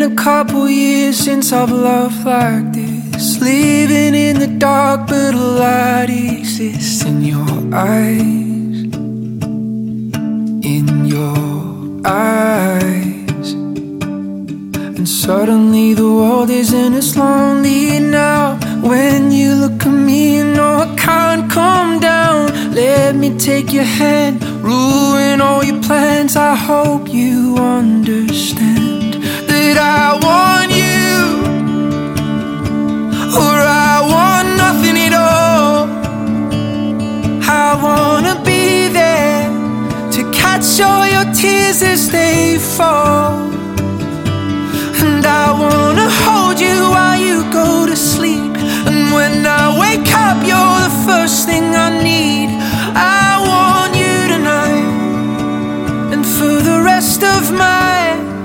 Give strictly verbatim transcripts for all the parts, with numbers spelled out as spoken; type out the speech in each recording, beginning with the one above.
a couple years since I've loved like this. Living in the dark, but a light exists in your eyes. In your eyes. And suddenly the world isn't as lonely now. When you look at me, you know I can't calm down. Let me take your hand, ruin all your plans. I hope you understand that I want you, or I want nothing at all. I wanna be there to catch all your tears as they fall. And I wanna hold you while you go to sleep. And when I wake up, you're the first thing I need. I want you tonight, and for the rest of my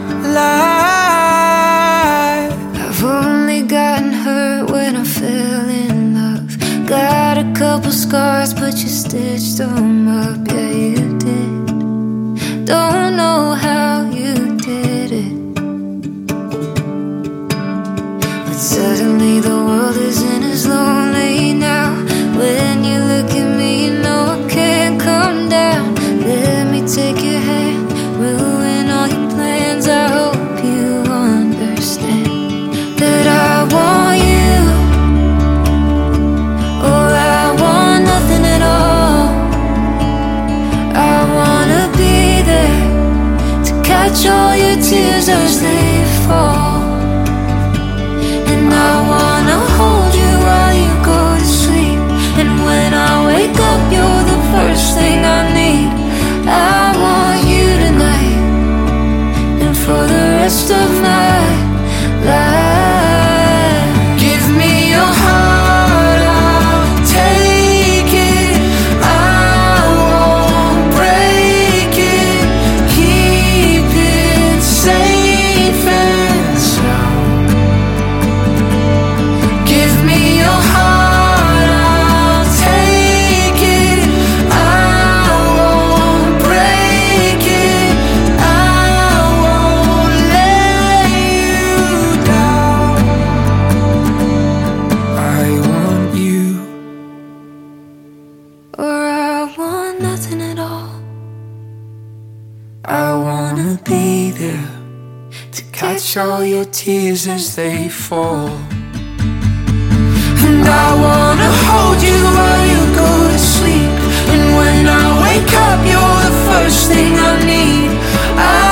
life. I've only gotten hurt when I fell in love. Got a couple scars, but you stitched them up. Yeah, you did. Don't know how you did it, but suddenly the world isn't as lonely now. When you look at me, you know I can't come down. Let me take your hand, ruin all your plans. I hope you understand that I want you, or I want nothing at all. I wanna be there to catch all your tears as they fall. And I wanna hold you while you go to sleep. And when I wake up, you're the first thing I need. I want you tonight, and for the rest of my life. Give me your heart, I'll take it. I won't break it. Keep it safe and sound. Give me your heart, I'll take it. I won't break it. I won't let you down. I want you, Or I want nothing at all. I wanna be there to catch all your tears as they fall. And I wanna hold you while you go to sleep. And when I wake up, you're the first thing I need. I